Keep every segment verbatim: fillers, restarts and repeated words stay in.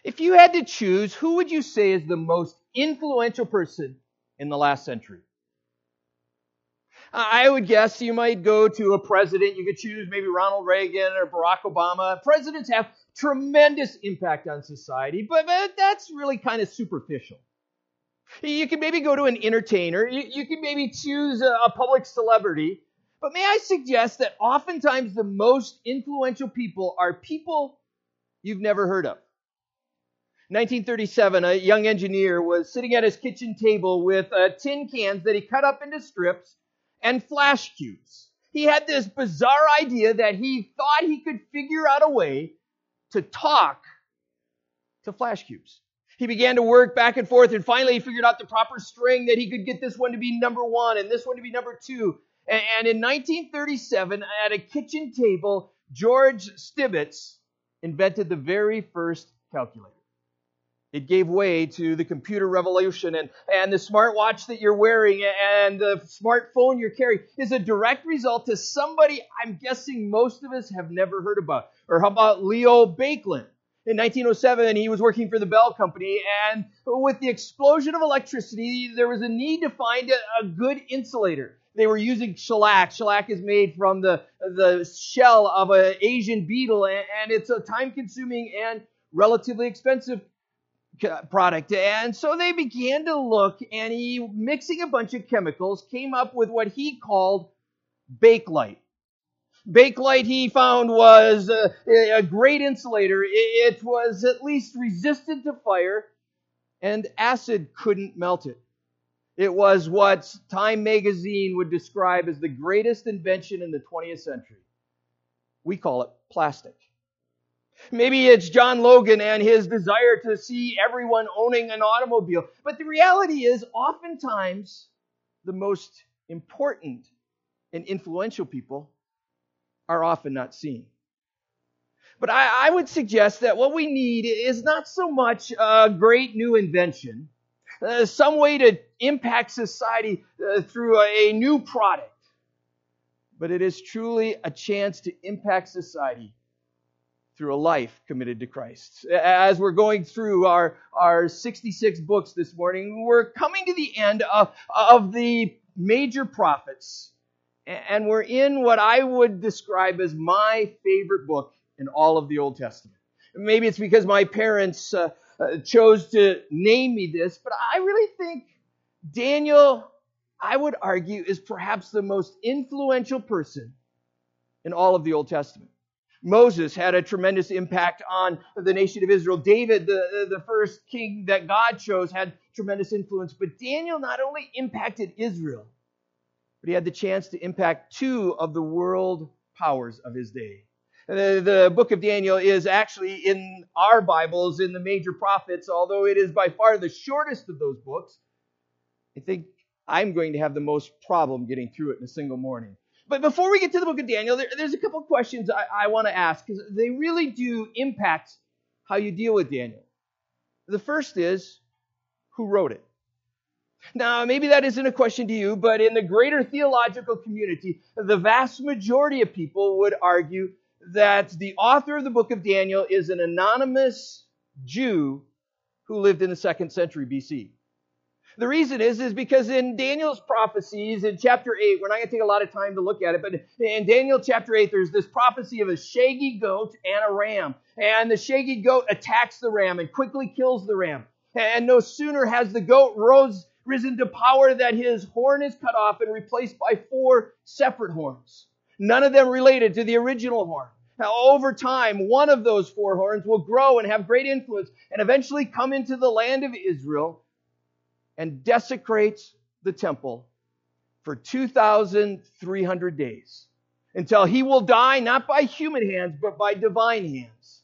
If you had to choose, who would you say is the most influential person in the last century? I would guess you might go to a president. You could choose maybe Ronald Reagan or Barack Obama. Presidents have tremendous impact on society, but, but that's really kind of superficial. You could maybe go to an entertainer. You, you could maybe choose a, a public celebrity. But may I suggest that oftentimes the most influential people are people you've never heard of. nineteen thirty-seven, a young engineer was sitting at his kitchen table with uh, tin cans that he cut up into strips and flash cubes. He had this bizarre idea that he thought he could figure out a way to talk to flash cubes. He began to work back and forth, and finally he figured out the proper string that he could get this one to be number one and this one to be number two. And in nineteen thirty-seven, at a kitchen table, George Stibitz invented the very first calculator. It gave way to the computer revolution, and, and the smartwatch that you're wearing and the smartphone you're carrying is a direct result to somebody I'm guessing most of us have never heard about. Or how about Leo Baekeland? In nineteen oh seven, he was working for the Bell Company, and with the explosion of electricity, there was a need to find a, a good insulator. They were using shellac. Shellac is made from the, the shell of an Asian beetle, and, and it's a time-consuming and relatively expensive product. And so they began to look, and he, mixing a bunch of chemicals, came up with what he called Bakelite. Bakelite, he found, was a, a great insulator. It was at least resistant to fire, and acid couldn't melt it. It was what Time magazine would describe as the greatest invention in the twentieth century. We call it plastic. Maybe it's John Logan and his desire to see everyone owning an automobile. But the reality is, oftentimes, the most important and influential people are often not seen. But I, I would suggest that what we need is not so much a great new invention, uh, some way to impact society uh, through a, a new product, but it is truly a chance to impact society through a life committed to Christ. As we're going through our, our sixty-six books this morning, we're coming to the end of, of the major prophets, and we're in what I would describe as my favorite book in all of the Old Testament. Maybe it's because my parents uh, uh, chose to name me this, but I really think Daniel, I would argue, is perhaps the most influential person in all of the Old Testament. Moses had a tremendous impact on the nation of Israel. David, the, the first king that God chose, had tremendous influence. But Daniel not only impacted Israel, but he had the chance to impact two of the world powers of his day. The, the book of Daniel is actually in our Bibles, in the major prophets, although it is by far the shortest of those books. I think I'm going to have the most problem getting through it in a single morning. But before we get to the book of Daniel, there, there's a couple of questions I, I want to ask, because they really do impact how you deal with Daniel. The first is, who wrote it? Now, maybe that isn't a question to you, but in the greater theological community, the vast majority of people would argue that the author of the book of Daniel is an anonymous Jew who lived in the second century B C. The reason is, is because in Daniel's prophecies in chapter eight, we're not going to take a lot of time to look at it, but in Daniel chapter eight, there's this prophecy of a shaggy goat and a ram. And the shaggy goat attacks the ram and quickly kills the ram. And no sooner has the goat rose, risen to power that his horn is cut off and replaced by four separate horns. None of them related to the original horn. Now, over time, one of those four horns will grow and have great influence and eventually come into the land of Israel and desecrates the temple for two thousand three hundred days until he will die not by human hands, but by divine hands.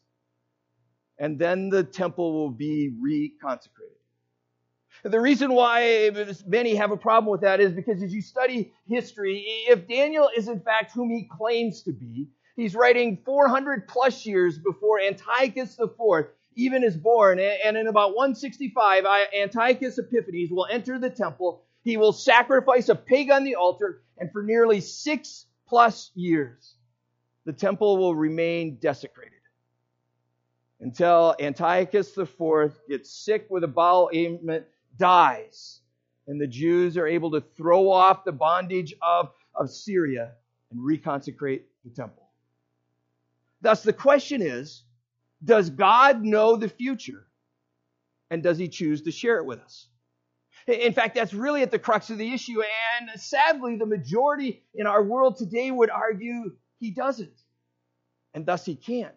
And then the temple will be reconsecrated. The reason why many have a problem with that is because as you study history, if Daniel is in fact whom he claims to be, he's writing four hundred plus years before Antiochus the Fourth even is born. And in about one sixty-five, Antiochus Epiphanes will enter the temple. He will sacrifice a pig on the altar, and for nearly six plus years, the temple will remain desecrated. until Antiochus the Fourth gets sick with a bowel ailment, dies, and the Jews are able to throw off the bondage of, of Syria and reconsecrate the temple. Thus, the question is, does God know the future? And does he choose to share it with us? In fact, that's really at the crux of the issue. And sadly, the majority in our world today would argue he doesn't. And thus he can't.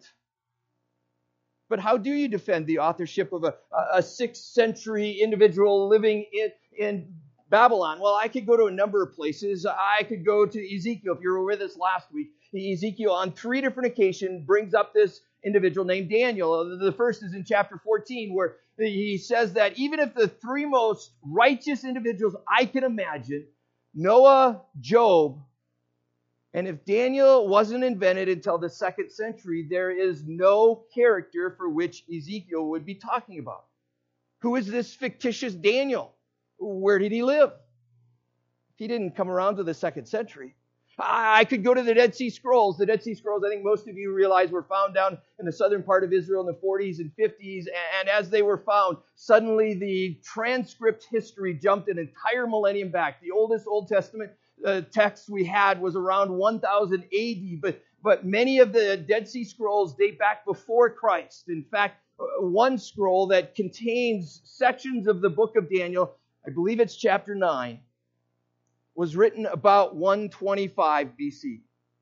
But how do you defend the authorship of a, a sixth century individual living in, in Babylon? Well, I could go to a number of places. I could go to Ezekiel, if you were with us last week. Ezekiel, on three different occasions, brings up this individual named Daniel. The first is in chapter fourteen, where he says that even if the three most righteous individuals I can imagine, Noah, Job, and if Daniel wasn't invented until the second century, there is no character for which Ezekiel would be talking about. Who is this fictitious Daniel? Where did he live? He didn't come around to the second century. I could go to the Dead Sea Scrolls. The Dead Sea Scrolls, I think most of you realize, were found down in the southern part of Israel in the forties and fifties. And as they were found, suddenly the transcript history jumped an entire millennium back. The oldest Old Testament uh, text we had was around one thousand A D, but, but many of the Dead Sea Scrolls date back before Christ. In fact, one scroll that contains sections of the book of Daniel, I believe it's chapter nine, was written about one twenty-five B C.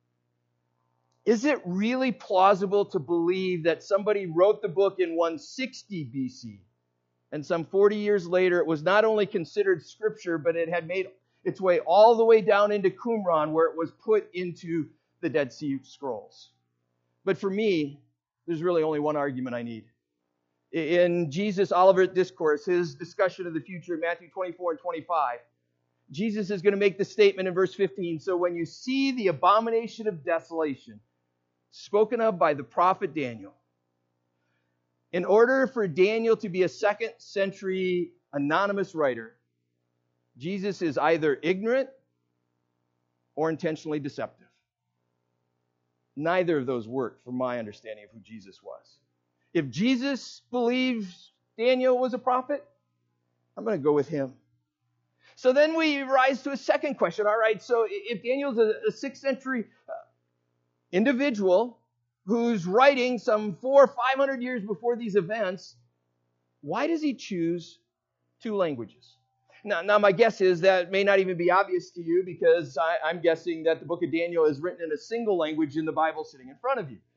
Is it really plausible to believe that somebody wrote the book in one sixty B C, and some forty years later it was not only considered scripture, but it had made its way all the way down into Qumran, where it was put into the Dead Sea Scrolls? But for me, there's really only one argument I need. In Jesus' Olivet Discourse, his discussion of the future in Matthew twenty-four and twenty-five, Jesus is going to make the statement in verse fifteen, so when you see the abomination of desolation spoken of by the prophet Daniel, in order for Daniel to be a second century anonymous writer, Jesus is either ignorant or intentionally deceptive. Neither of those work from my understanding of who Jesus was. If Jesus believes Daniel was a prophet, I'm going to go with him. So then we rise to a second question. All right, so if Daniel's a, a sixth century uh, individual who's writing some four or five hundred years before these events, why does he choose two languages? Now, now my guess is that may not even be obvious to you, because I, I'm guessing that the book of Daniel is written in a single language in the Bible sitting in front of you.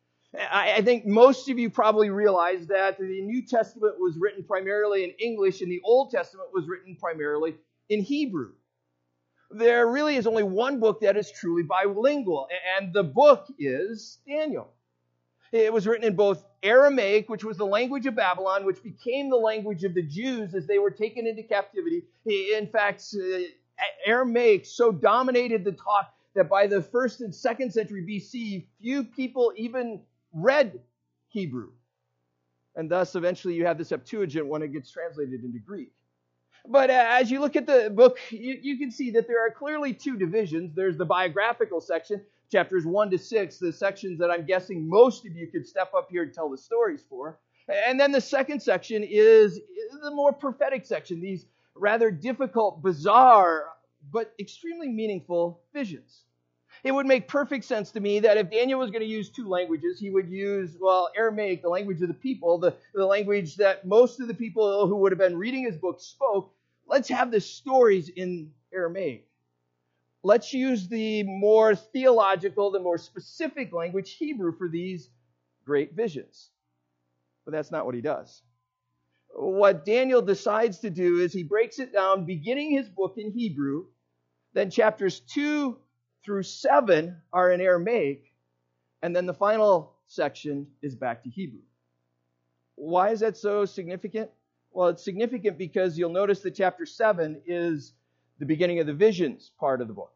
I, I think most of you probably realize that the New Testament was written primarily in English and the Old Testament was written primarily in Hebrew. There really is only one book that is truly bilingual, and the book is Daniel. It was written in both Aramaic, which was the language of Babylon, which became the language of the Jews as they were taken into captivity. In fact, Aramaic so dominated the talk that by the first and second century B C, few people even read Hebrew. And thus, eventually, you have the Septuagint when it gets translated into Greek. But uh, as you look at the book, you, you can see that there are clearly two divisions. There's the biographical section, chapters one to six, the sections that I'm guessing most of you could step up here and tell the stories for. And then the second section is the more prophetic section, these rather difficult, bizarre, but extremely meaningful visions. It would make perfect sense to me that if Daniel was going to use two languages, he would use, well, Aramaic, the language of the people, the, the language that most of the people who would have been reading his book spoke. Let's have the stories in Aramaic. Let's use the more theological, the more specific language, Hebrew, for these great visions. But that's not what he does. What Daniel decides to do is he breaks it down, beginning his book in Hebrew, then chapters two through seven are in Aramaic, and then the final section is back to Hebrew. Why is that so significant? Well, it's significant because you'll notice that chapter seven is the beginning of the visions part of the book,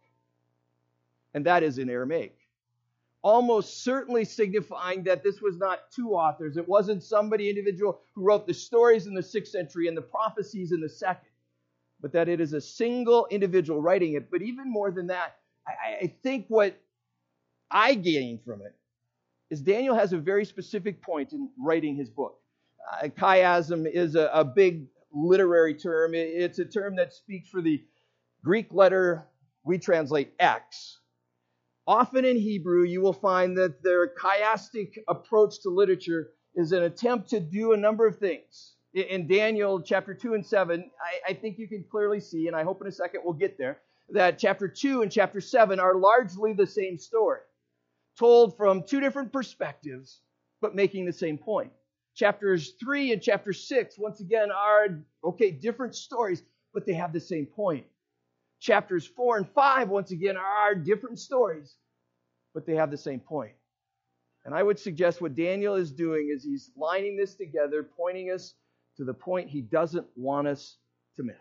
and that is in Aramaic. Almost certainly signifying that this was not two authors. It wasn't somebody individual who wrote the stories in the sixth century and the prophecies in the second, but that it is a single individual writing it. But even more than that, I, I think what I gain from it is Daniel has a very specific point in writing his book. Uh, chiasm is a, a big literary term. It, it's a term that speaks for the Greek letter we translate X. Often in Hebrew, you will find that their chiastic approach to literature is an attempt to do a number of things. In Daniel chapter two and seven, I, I think you can clearly see, and I hope in a second we'll get there, that chapter two and chapter seven are largely the same story, told from two different perspectives, but making the same point. Chapters three and chapter six, once again, are, okay, different stories, but they have the same point. Chapters four and five, once again, are different stories, but they have the same point. And I would suggest what Daniel is doing is he's lining this together, pointing us to the point he doesn't want us to miss.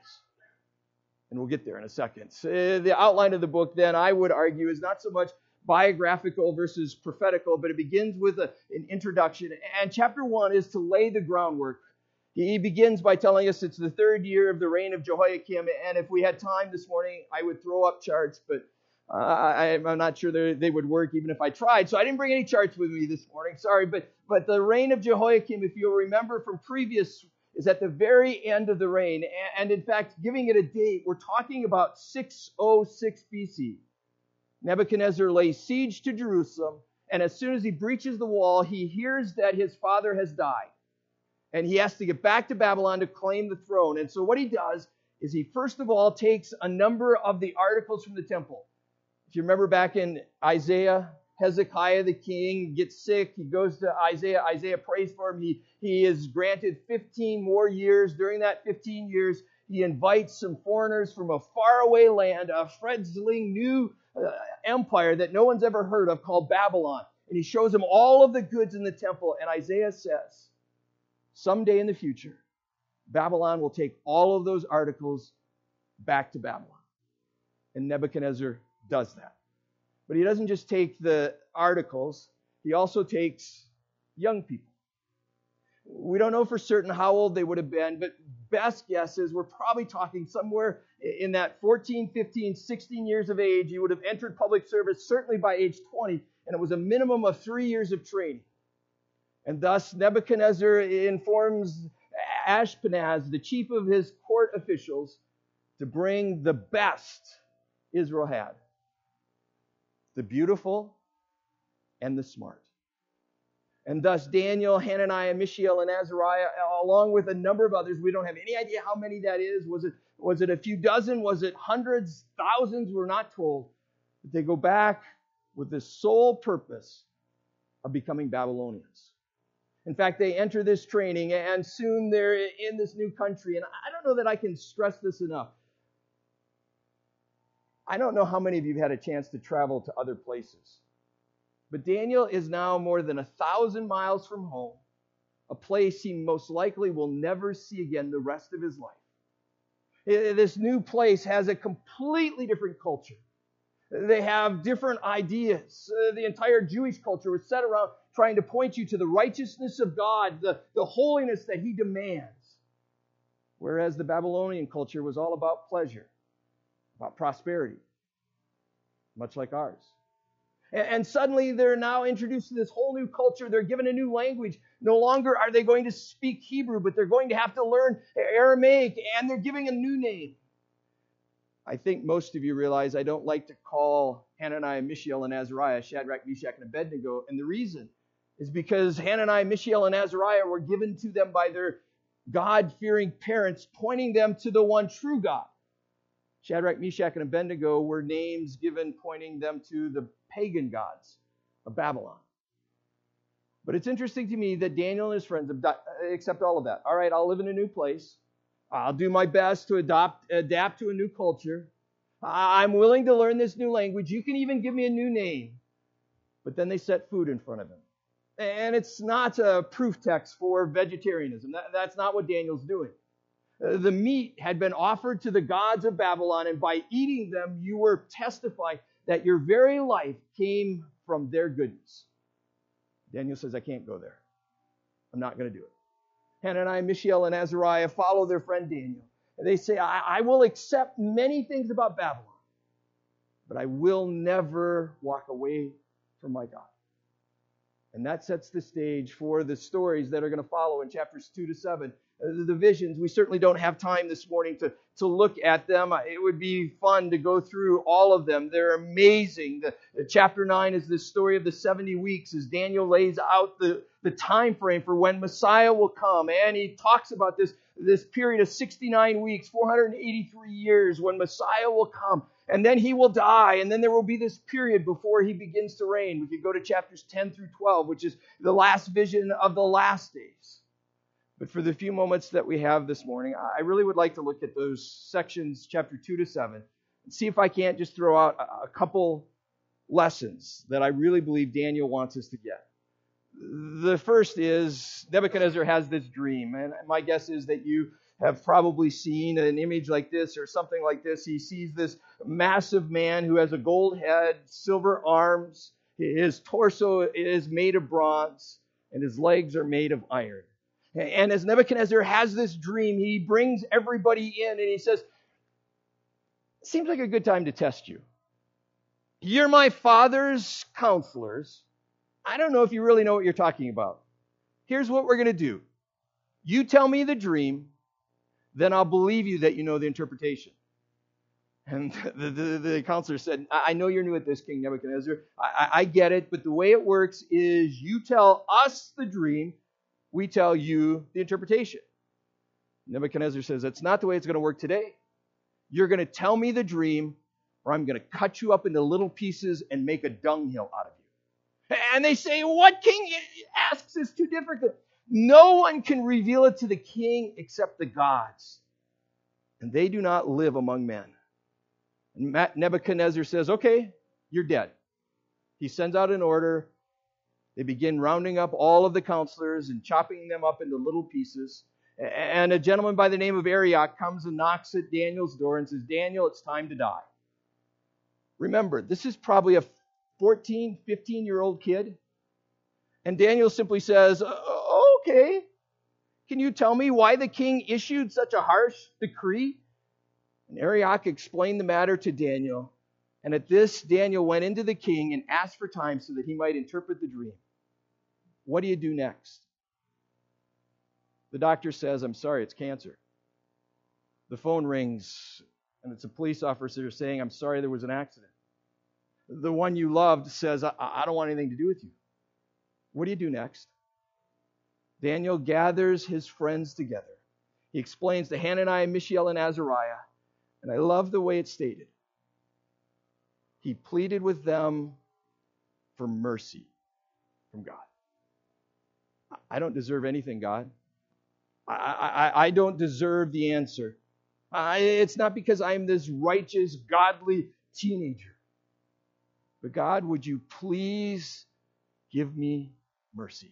And we'll get there in a second. So the outline of the book, then, I would argue, is not so much biographical versus prophetical, but it begins with a, an introduction. And chapter one is to lay the groundwork. He begins by telling us it's the third year of the reign of Jehoiakim. And if we had time this morning, I would throw up charts, but uh, I, I'm not sure they would work even if I tried. So I didn't bring any charts with me this morning. Sorry. But, but the reign of Jehoiakim, if you'll remember from previous, is at the very end of the reign. And in fact, giving it a date, we're talking about six oh six B C. Nebuchadnezzar lays siege to Jerusalem. And as soon as he breaches the wall, he hears that his father has died. And he has to get back to Babylon to claim the throne. And so what he does is he first of all takes a number of the articles from the temple. If you remember back in Isaiah, Hezekiah the king gets sick. He goes to Isaiah. Isaiah prays for him. He, he is granted fifteen more years. During that fifteen years, he invites some foreigners from a faraway land, a fledgling new uh, empire that no one's ever heard of called Babylon. And he shows them all of the goods in the temple. And Isaiah says, someday in the future, Babylon will take all of those articles back to Babylon. And Nebuchadnezzar does that. But he doesn't just take the articles, he also takes young people. We don't know for certain how old they would have been, but best guess is we're probably talking somewhere in that fourteen, fifteen, sixteen years of age. You would have entered public service certainly by age twenty, and it was a minimum of three years of training. And thus Nebuchadnezzar informs Ashpenaz, the chief of his court officials, to bring the best Israel had. The beautiful and the smart. And thus Daniel, Hananiah, Mishael, and Azariah, along with a number of others, we don't have any idea how many that is. Was it, was it a few dozen? Was it hundreds? Thousands? We're not told. But they go back with the sole purpose of becoming Babylonians. In fact, they enter this training, and soon they're in this new country. And I don't know that I can stress this enough. I don't know how many of you have had a chance to travel to other places. But Daniel is now more than a thousand miles from home, a place he most likely will never see again the rest of his life. This new place has a completely different culture. They have different ideas. Uh, the entire Jewish culture was set around trying to point you to the righteousness of God, the, the holiness that he demands. Whereas the Babylonian culture was all about pleasure, about prosperity, much like ours. And, and suddenly they're now introduced to this whole new culture. They're given a new language. No longer are they going to speak Hebrew, but they're going to have to learn Aramaic, and they're giving a new name. I think most of you realize I don't like to call Hananiah, Mishael, and Azariah Shadrach, Meshach, and Abednego. And the reason is because Hananiah, Mishael, and Azariah were given to them by their God-fearing parents, pointing them to the one true God. Shadrach, Meshach, and Abednego were names given pointing them to the pagan gods of Babylon. But it's interesting to me that Daniel and his friends accept all of that. All right, I'll live in a new place. I'll do my best to adopt, adapt to a new culture. I'm willing to learn this new language. You can even give me a new name. But then they set food in front of him. And it's not a proof text for vegetarianism. That, that's not what Daniel's doing. Uh, the meat had been offered to the gods of Babylon, and by eating them, you were testifying that your very life came from their goodness. Daniel says, I can't go there. I'm not going to do it. Hananiah, Mishael, and Azariah follow their friend Daniel. And they say, I, I will accept many things about Babylon, but I will never walk away from my God. And that sets the stage for the stories that are going to follow in chapters two to seven. Uh, The visions, we certainly don't have time this morning to, to look at them. It would be fun to go through all of them. They're amazing. The, the chapter nine is the story of the seventy weeks as Daniel lays out the, the time frame for when Messiah will come. And he talks about this, this period of sixty-nine weeks, four hundred eighty-three years when Messiah will come. And then he will die, and then there will be this period before he begins to reign. We could go to chapters ten through twelve, which is the last vision of the last days. But for the few moments that we have this morning, I really would like to look at those sections, chapter two to seven, and see if I can't just throw out a couple lessons that I really believe Daniel wants us to get. The first is Nebuchadnezzar has this dream, and my guess is that you have probably seen an image like this or something like this. He sees this massive man who has a gold head, silver arms, his torso is made of bronze, and his legs are made of iron. And as Nebuchadnezzar has this dream, he brings everybody in and he says, seems like a good time to test you. You're my father's counselors. I don't know if you really know what you're talking about. Here's what we're going to do. You tell me the dream, then I'll believe you that you know the interpretation. And the, the, the counselor said, I know you're new at this, King Nebuchadnezzar. I, I get it, but the way it works is you tell us the dream, we tell you the interpretation. Nebuchadnezzar says, that's not the way it's going to work today. You're going to tell me the dream, or I'm going to cut you up into little pieces and make a dunghill out of you. And they say, what, king? Asks is too difficult. No one can reveal it to the king except the gods. And they do not live among men. And Nebuchadnezzar says, okay, you're dead. He sends out an order. They begin rounding up all of the counselors and chopping them up into little pieces. And a gentleman by the name of Arioch comes and knocks at Daniel's door and says, Daniel, it's time to die. Remember, this is probably a fourteen, fifteen-year-old kid. And Daniel simply says, okay, can you tell me why the king issued such a harsh decree? And Arioch explained the matter to Daniel. And at this, Daniel went into the king and asked for time so that he might interpret the dream. What do you do next? The doctor says, I'm sorry, it's cancer. The phone rings, and it's a police officer saying, I'm sorry, there was an accident. The one you loved says, I, I don't want anything to do with you. What do you do next? Daniel gathers his friends together. He explains to Hananiah, Mishael, and Azariah, and I love the way it's stated. He pleaded with them for mercy from God. I don't deserve anything, God. I, I, I don't deserve the answer. I, it's not because I'm this righteous, godly teenager. But God, would you please give me mercy?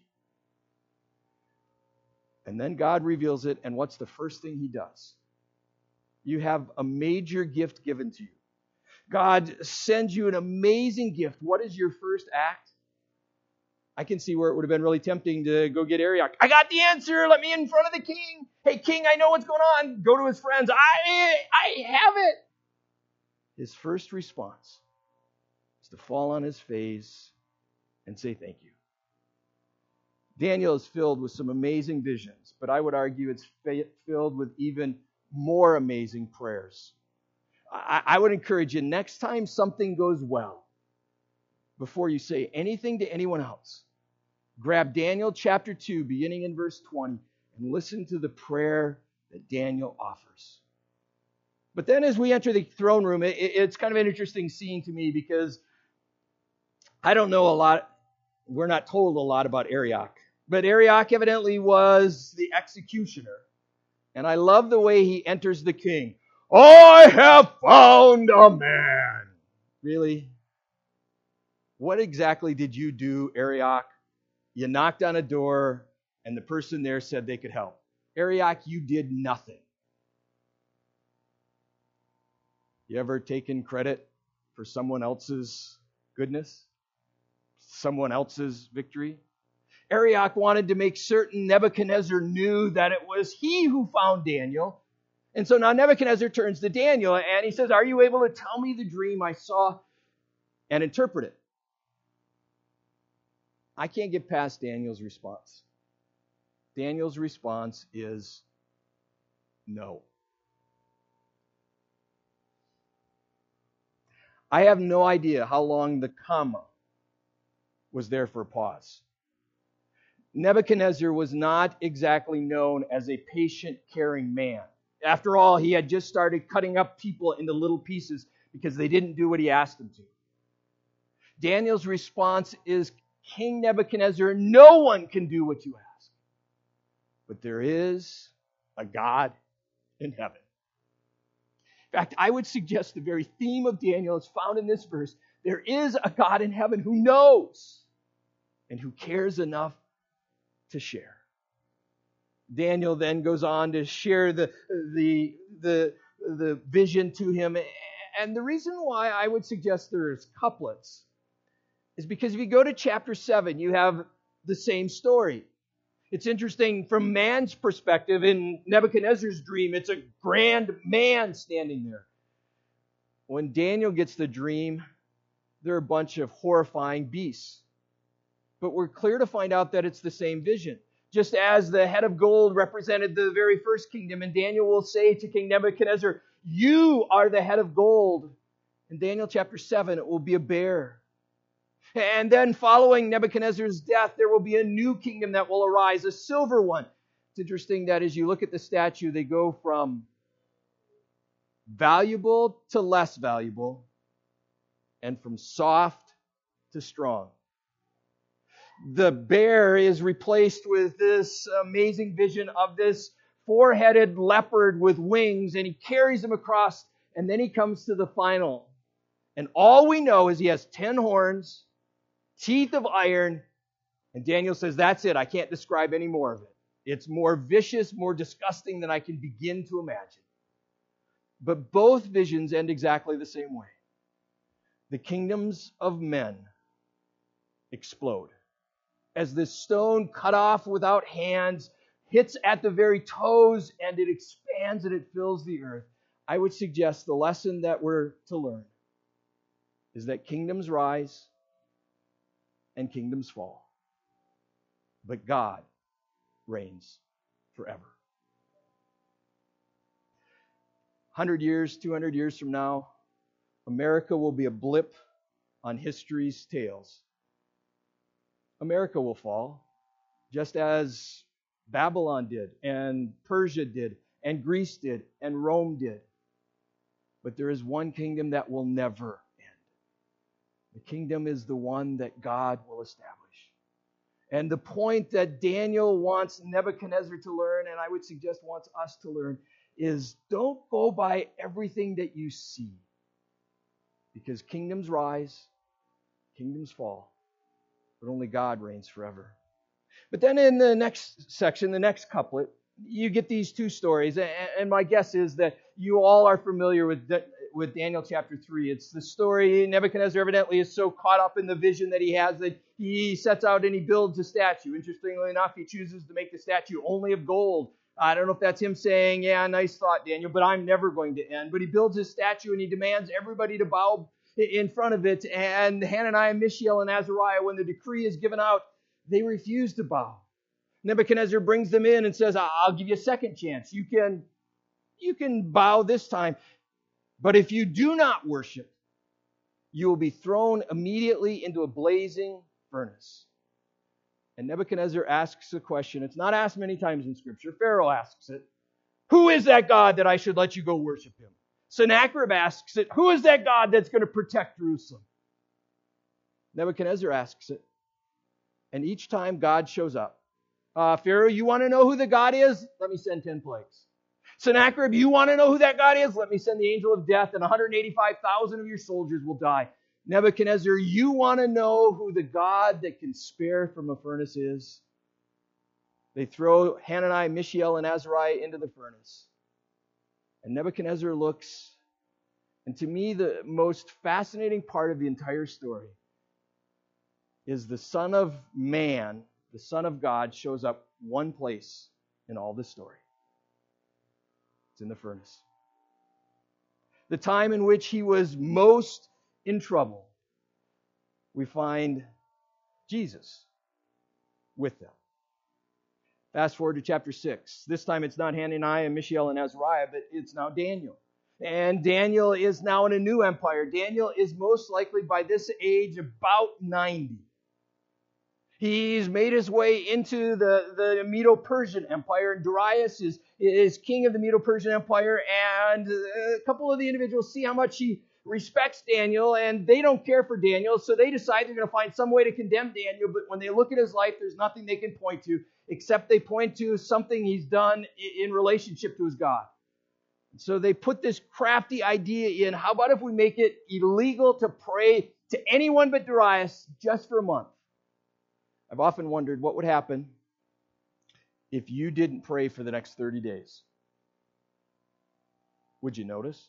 And then God reveals it, and what's the first thing he does? You have a major gift given to you. God sends you an amazing gift. What is your first act? I can see where it would have been really tempting to go get Arioch. I got the answer. Let me in front of the king. Hey, king, I know what's going on. Go to his friends. I, I have it. His first response is to fall on his face and say thank you. Daniel is filled with some amazing visions, but I would argue it's filled with even more amazing prayers. I, I would encourage you, next time something goes well, before you say anything to anyone else, grab Daniel chapter two, beginning in verse twenty, and listen to the prayer that Daniel offers. But then as we enter the throne room, it, it's kind of an interesting scene to me because I don't know a lot, we're not told a lot about Arioch. But Arioch evidently was the executioner. And I love the way he enters the king. I have found a man. Really? What exactly did you do, Arioch? You knocked on a door, and the person there said they could help. Arioch, you did nothing. You ever taken credit for someone else's goodness? Someone else's victory? Arioch wanted to make certain Nebuchadnezzar knew that it was he who found Daniel. And so now Nebuchadnezzar turns to Daniel and he says, are you able to tell me the dream I saw and interpret it? I can't get past Daniel's response. Daniel's response is no. I have no idea how long the comma was there for a pause. Nebuchadnezzar was not exactly known as a patient, caring man. After all, he had just started cutting up people into little pieces because they didn't do what he asked them to. Daniel's response is, King Nebuchadnezzar, no one can do what you ask. But there is a God in heaven. In fact, I would suggest the very theme of Daniel is found in this verse. There is a God in heaven who knows and who cares enough to share. Daniel then goes on to share the, the, the, the vision to him. And the reason why I would suggest there's couplets is because if you go to chapter seven, you have the same story. It's interesting from man's perspective. In Nebuchadnezzar's dream, it's a grand man standing there. When Daniel gets the dream, there are a bunch of horrifying beasts. But we're clear to find out that it's the same vision. Just as the head of gold represented the very first kingdom, and Daniel will say to King Nebuchadnezzar, you are the head of gold. In Daniel chapter seven, it will be a bear. And then following Nebuchadnezzar's death, there will be a new kingdom that will arise, a silver one. It's interesting that as you look at the statue, they go from valuable to less valuable, and from soft to strong. The bear is replaced with this amazing vision of this four-headed leopard with wings, and he carries him across, and then he comes to the final. And all we know is he has ten horns, teeth of iron, and Daniel says, that's it. I can't describe any more of it. It's more vicious, more disgusting than I can begin to imagine. But both visions end exactly the same way. The kingdoms of men explode. As this stone cut off without hands hits at the very toes and it expands and it fills the earth, I would suggest the lesson that we're to learn is that kingdoms rise and kingdoms fall. But God reigns forever. one hundred years, two hundred years from now, America will be a blip on history's tales. America will fall, just as Babylon did, and Persia did, and Greece did, and Rome did. But there is one kingdom that will never end. The kingdom is the one that God will establish. And the point that Daniel wants Nebuchadnezzar to learn, and I would suggest wants us to learn, is don't go by everything that you see. Because kingdoms rise, kingdoms fall, but only God reigns forever. But then in the next section, the next couplet, you get these two stories. And my guess is that you all are familiar with, with Daniel chapter three. It's the story, Nebuchadnezzar evidently is so caught up in the vision that he has that he sets out and he builds a statue. Interestingly enough, he chooses to make the statue only of gold. I don't know if that's him saying, yeah, nice thought, Daniel, but I'm never going to end. But he builds his statue and he demands everybody to bow in front of it. And Hananiah, Mishael, and Azariah, when the decree is given out, they refuse to bow. Nebuchadnezzar brings them in and says, I'll give you a second chance. You can, you can bow this time. But if you do not worship, you will be thrown immediately into a blazing furnace. And Nebuchadnezzar asks a question. It's not asked many times in Scripture. Pharaoh asks it. Who is that God that I should let you go worship him? Sennacherib asks it. Who is that God that's going to protect Jerusalem? Nebuchadnezzar asks it. And each time God shows up. Uh, Pharaoh, you want to know who the God is? Let me send ten plagues. Sennacherib, you want to know who that God is? Let me send the angel of death, and one hundred eighty-five thousand of your soldiers will die. Nebuchadnezzar, you want to know who the God that can spare from a furnace is? They throw Hananiah, Mishael, and Azariah into the furnace. And Nebuchadnezzar looks, and to me the most fascinating part of the entire story is the Son of Man, the Son of God, shows up one place in all the story. It's in the furnace. The time in which he was most in trouble, we find Jesus with them. Fast forward to chapter six. This time it's not Hananiah, Mishael, and Azariah, but it's now Daniel. And Daniel is now in a new empire. Daniel is most likely by this age about ninety. He's made his way into the, the Medo-Persian Empire, and Darius is, is king of the Medo-Persian Empire, and a couple of the individuals see how much he respects Daniel, and they don't care for Daniel, so they decide they're going to find some way to condemn Daniel, but when they look at his life, there's nothing they can point to, except they point to something he's done in relationship to his God. So they put this crafty idea in, how about if we make it illegal to pray to anyone but Darius just for a month? I've often wondered what would happen if you didn't pray for the next thirty days. Would you notice?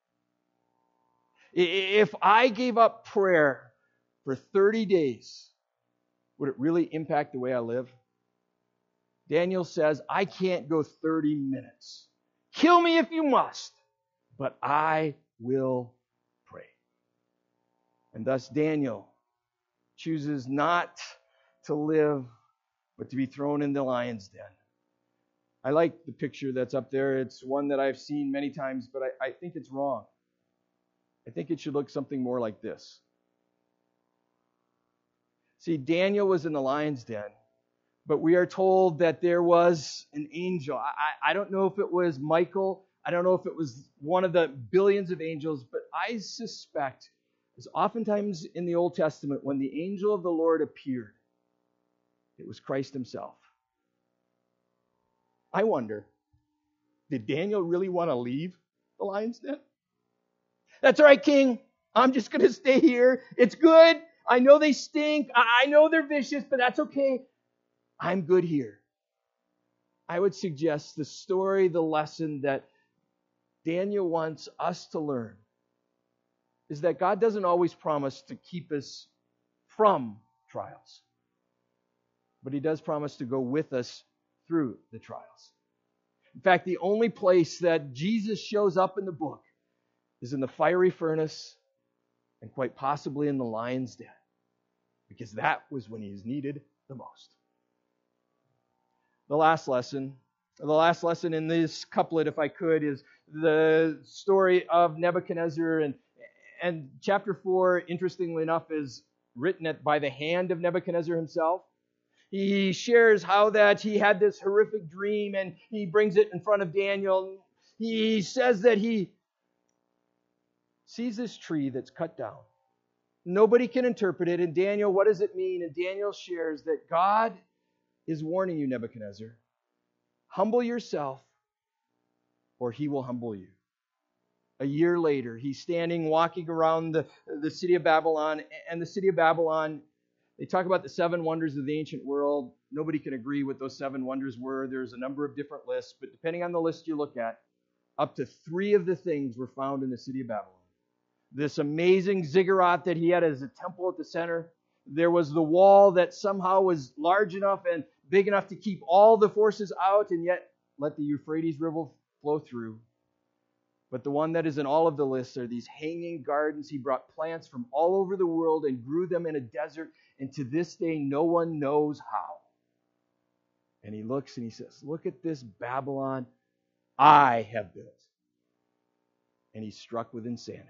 If I gave up prayer for thirty days, would it really impact the way I live? Daniel says, I can't go thirty minutes. Kill me if you must, but I will pray. And thus Daniel chooses not to live, but to be thrown in the lion's den. I like the picture that's up there. It's one that I've seen many times, but I, I think it's wrong. I think it should look something more like this. See, Daniel was in the lion's den, but we are told that there was an angel. I, I don't know if it was Michael. I don't know if it was one of the billions of angels, but I suspect, as oftentimes in the Old Testament, when the angel of the Lord appeared, it was Christ himself. I wonder, did Daniel really want to leave the lion's den? That's all right, King. I'm just going to stay here. It's good. I know they stink. I know they're vicious, but that's okay. I'm good here. I would suggest the story, the lesson that Daniel wants us to learn is that God doesn't always promise to keep us from trials, but he does promise to go with us through the trials. In fact, the only place that Jesus shows up in the book is in the fiery furnace and quite possibly in the lion's den, because that was when he is needed the most. The last lesson, the last lesson in this couplet, if I could, is the story of Nebuchadnezzar. And, and chapter four, interestingly enough, is written at, by the hand of Nebuchadnezzar himself. He shares how that he had this horrific dream, and he brings it in front of Daniel. He says that he sees this tree that's cut down. Nobody can interpret it. And Daniel, what does it mean? And Daniel shares that God is warning you, Nebuchadnezzar. Humble yourself, or he will humble you. A year later, he's standing, walking around the, the city of Babylon. And the city of Babylon, they talk about the seven wonders of the ancient world. Nobody can agree what those seven wonders were. There's a number of different lists, but depending on the list you look at, up to three of the things were found in the city of Babylon. This amazing ziggurat that he had as a temple at the center. There was the wall that somehow was large enough and big enough to keep all the forces out and yet let the Euphrates River flow through. But the one that is in all of the lists are these hanging gardens. He brought plants from all over the world and grew them in a desert. And to this day, no one knows how. And he looks and he says, look at this Babylon I have built. And he's struck with insanity.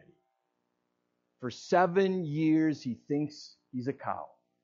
For seven years, he thinks he's a cow.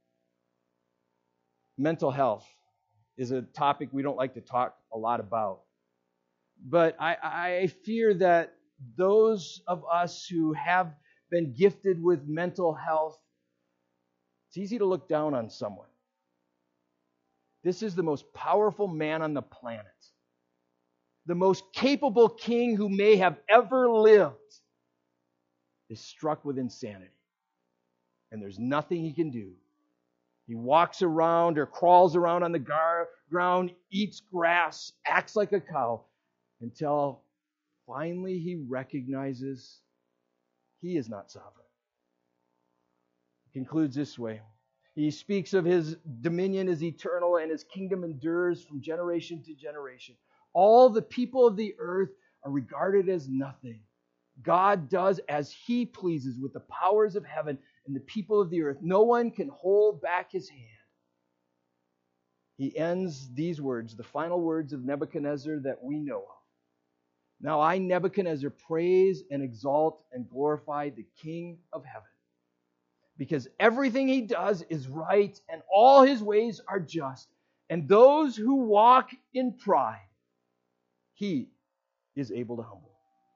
Mental health is a topic we don't like to talk a lot about. But I, I fear that those of us who have been gifted with mental health, it's easy to look down on someone. This is the most powerful man on the planet. The most capable king who may have ever lived is struck with insanity. And there's nothing he can do. He walks around or crawls around on the gar- ground, eats grass, acts like a cow, until finally he recognizes he is not sovereign. He concludes this way. He speaks of his dominion as eternal and his kingdom endures from generation to generation. All the people of the earth are regarded as nothing. God does as he pleases with the powers of heaven and the people of the earth. No one can hold back his hand. he ends these words, the final words of Nebuchadnezzar that we know of. Now I, Nebuchadnezzar, praise and exalt and glorify the King of heaven, because everything he does is right and all his ways are just, and those who walk in pride, he is able to humble.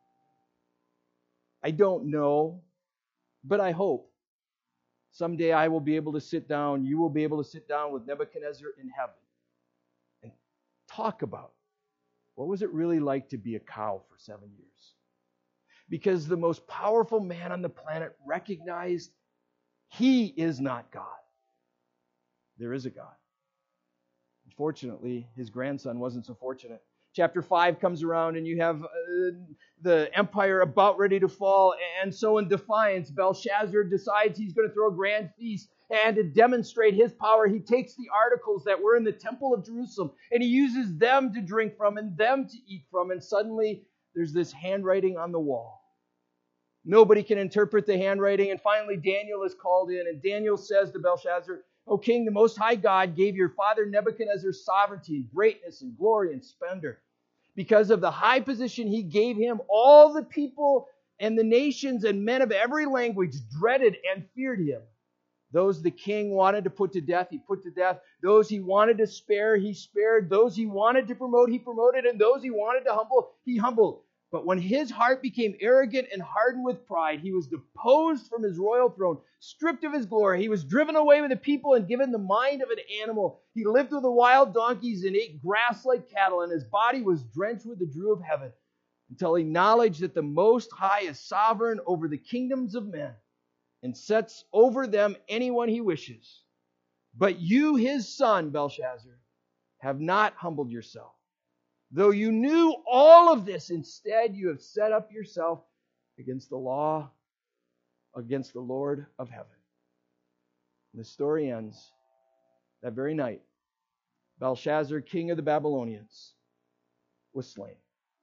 I don't know, but I hope someday I will be able to sit down, you will be able to sit down with Nebuchadnezzar in heaven and talk about what was it really like to be a cow for seven years. Because the most powerful man on the planet recognized he is not God. There is a God. Unfortunately, his grandson wasn't so fortunate. Chapter five comes around and you have uh, the empire about ready to fall. And so in defiance, Belshazzar decides he's going to throw a grand feast. And to demonstrate his power, he takes the articles that were in the temple of Jerusalem and he uses them to drink from and them to eat from. And suddenly there's this handwriting on the wall. Nobody can interpret the handwriting. And finally Daniel is called in. And Daniel says to Belshazzar, O king, the Most High God gave your father Nebuchadnezzar sovereignty and greatness and glory and splendor. Because of the high position he gave him, all the people and the nations and men of every language dreaded and feared him. Those the king wanted to put to death, he put to death. Those he wanted to spare, he spared. Those he wanted to promote, he promoted. And those he wanted to humble, he humbled. But when his heart became arrogant and hardened with pride, he was deposed from his royal throne, stripped of his glory. He was driven away with the people and given the mind of an animal. He lived with the wild donkeys and ate grass like cattle, and his body was drenched with the dew of heaven, until he acknowledged that the Most High is sovereign over the kingdoms of men and sets over them anyone he wishes. But you, his son, Belshazzar, have not humbled yourself. Though you knew all of this, instead you have set up yourself against the law, against the Lord of heaven. And the story ends that very night. Belshazzar, king of the Babylonians, was slain.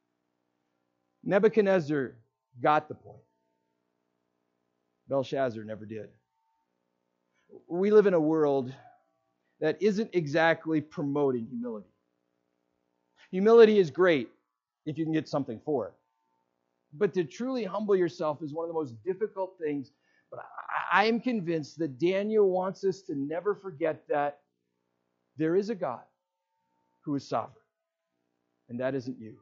Nebuchadnezzar got the point. Belshazzar never did. We live in a world that isn't exactly promoting humility. Humility is great if you can get something for it. But to truly humble yourself is one of the most difficult things. But I am convinced that Daniel wants us to never forget that there is a God who is sovereign. And that isn't you.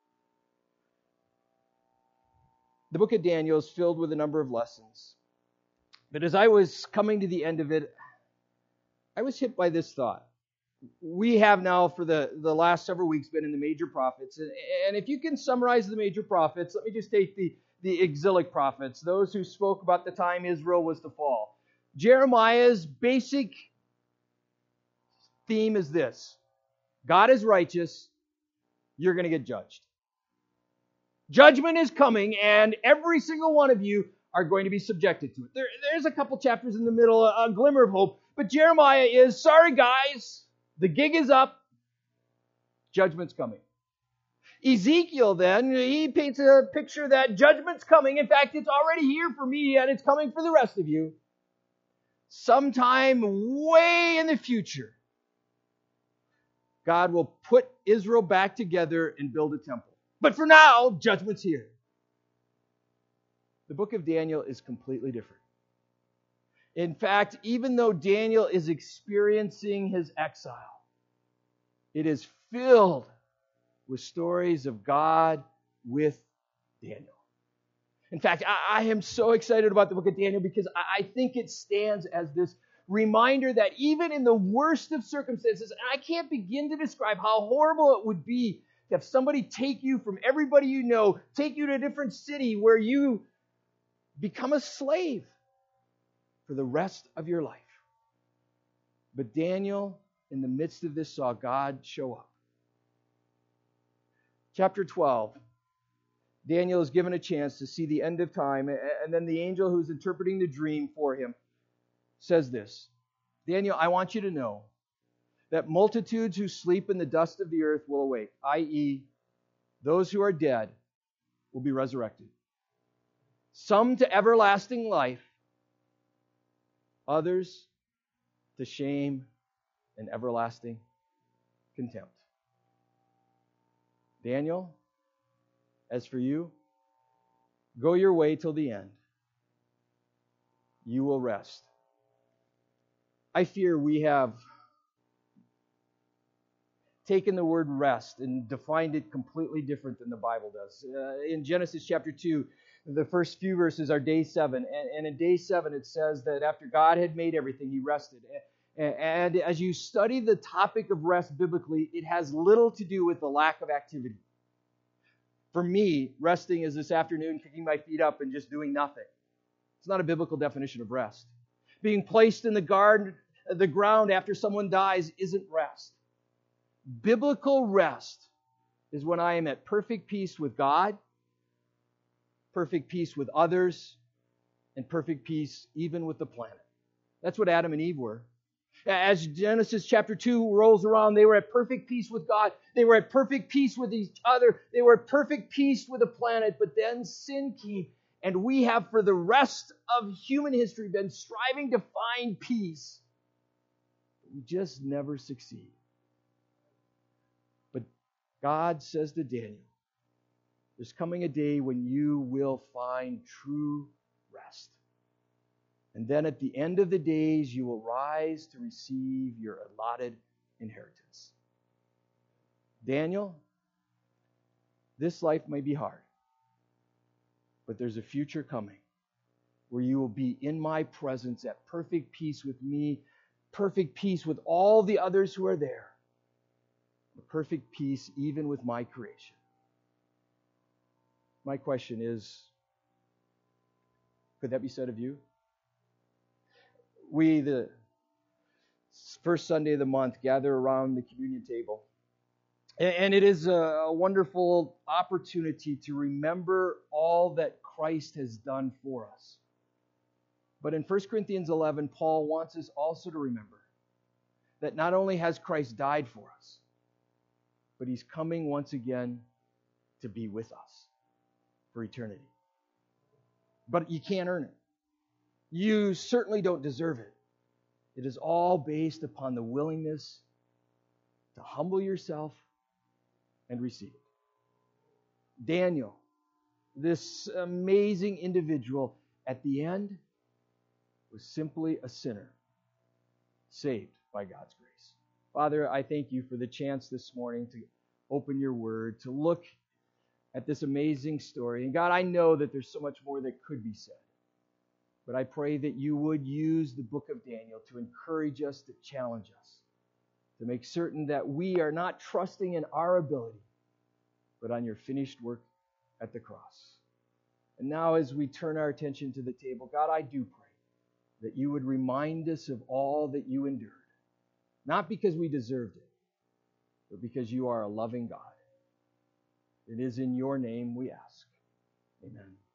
The book of Daniel is filled with a number of lessons. But as I was coming to the end of it, I was hit by this thought. We have now, for the, the last several weeks, been in the major prophets. And, and if you can summarize the major prophets, let me just take the, the exilic prophets, those who spoke about the time Israel was to fall. Jeremiah's basic theme is this: God is righteous, you're going to get judged. Judgment is coming, and every single one of you are going to be subjected to it. There, there's a couple chapters in the middle, a, a glimmer of hope, but Jeremiah is, sorry guys, the gig is up. Judgment's coming. Ezekiel then, he paints a picture that judgment's coming. In fact, it's already here for me and it's coming for the rest of you. Sometime way in the future, God will put Israel back together and build a temple. But for now, judgment's here. The book of Daniel is completely different. In fact, even though Daniel is experiencing his exile, it is filled with stories of God with Daniel. In fact, I, I am so excited about the book of Daniel because I, I think it stands as this reminder that even in the worst of circumstances, and I can't begin to describe how horrible it would be to have somebody take you from everybody you know, take you to a different city where you become a slave for the rest of your life. But Daniel, in the midst of this, saw God show up. Chapter twelve, Daniel is given a chance to see the end of time, and then the angel who's interpreting the dream for him says this: Daniel, I want you to know that multitudes who sleep in the dust of the earth will awake, that is, those who are dead will be resurrected. Some to everlasting life, others to shame and everlasting contempt. Daniel, as for you, go your way till the end. You will rest. I fear we have taken the word rest and defined it completely different than the Bible does. Uh, in Genesis chapter two, the first few verses are day seven. And, and in day seven, it says that after God had made everything, he rested. And, and as you study the topic of rest biblically, it has little to do with the lack of activity. For me, resting is this afternoon kicking my feet up and just doing nothing. It's not a biblical definition of rest. Being placed in the garden, the ground after someone dies isn't rest. Biblical rest is when I am at perfect peace with God, perfect peace with others, and perfect peace even with the planet. That's what Adam and Eve were. As Genesis chapter two rolls around, they were at perfect peace with God. They were at perfect peace with each other. They were at perfect peace with the planet. But then sin came, and we have for the rest of human history been striving to find peace. We just never succeed. But God says to Daniel, there's coming a day when you will find true rest. And then at the end of the days, you will rise to receive your allotted inheritance. Daniel, this life may be hard, but there's a future coming where you will be in my presence at perfect peace with me, perfect peace with all the others who are there, a perfect peace even with my creation. My question is, could that be said of you? We, the first Sunday of the month, gather around the communion table. And it is a wonderful opportunity to remember all that Christ has done for us. But in First Corinthians eleven, Paul wants us also to remember that not only has Christ died for us, but he's coming once again to be with us for eternity. But you can't earn it. You certainly don't deserve it. It is all based upon the willingness to humble yourself and receive it. Daniel, this amazing individual, at the end was simply a sinner saved by God's grace. Father, I thank you for the chance this morning to open your word, to look at this amazing story. And God, I know that there's so much more that could be said. But I pray that you would use the book of Daniel to encourage us, to challenge us, to make certain that we are not trusting in our ability, but on your finished work at the cross. And now as we turn our attention to the table, God, I do pray that you would remind us of all that you endured, not because we deserved it, but because you are a loving God. It is in your name we ask. Amen.